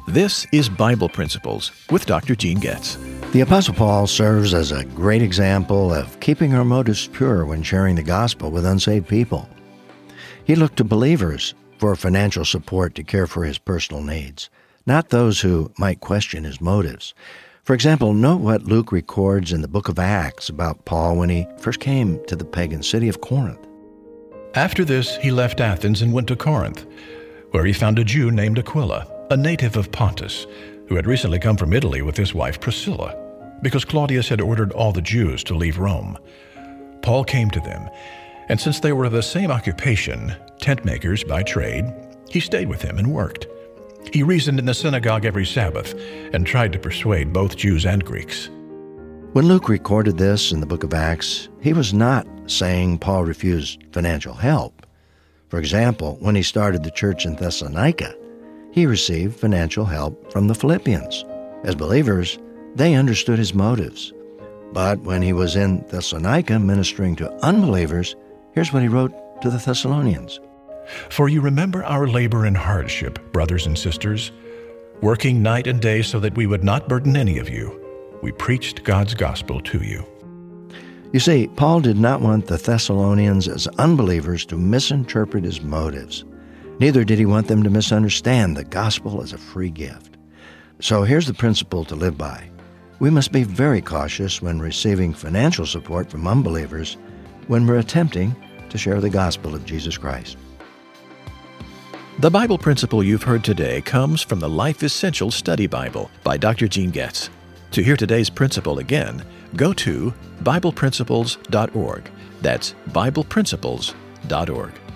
This is Bible Principles with Dr. Gene Getz. The Apostle Paul serves as a great example of keeping our motives pure when sharing the gospel with unsaved people. He looked to believers for financial support to care for his personal needs, not those who might question his motives. For example, note what Luke records in the book of Acts about Paul when he first came to the pagan city of Corinth. After this, he left Athens and went to Corinth, where he found a Jew named Aquila, a native of Pontus, who had recently come from Italy with his wife Priscilla, because Claudius had ordered all the Jews to leave Rome. Paul came to them, and since they were of the same occupation, tent makers by trade, he stayed with them and worked. He reasoned in the synagogue every Sabbath and tried to persuade both Jews and Greeks. When Luke recorded this in the book of Acts, he was not saying Paul refused financial help. For example, when he started the church in Thessalonica, he received financial help from the Philippians. As believers, they understood his motives. But when he was in Thessalonica ministering to unbelievers, here's what he wrote to the Thessalonians. For you remember our labor and hardship, brothers and sisters, working night and day so that we would not burden any of you. We preached God's gospel to you. You see, Paul did not want the Thessalonians as unbelievers to misinterpret his motives. Neither did he want them to misunderstand the gospel as a free gift. So here's the principle to live by. We must be very cautious when receiving financial support from unbelievers when we're attempting to share the gospel of Jesus Christ. The Bible principle you've heard today comes from the Life Essential Study Bible by Dr. Gene Getz. To hear today's principle again, go to BiblePrinciples.org. That's BiblePrinciples.org.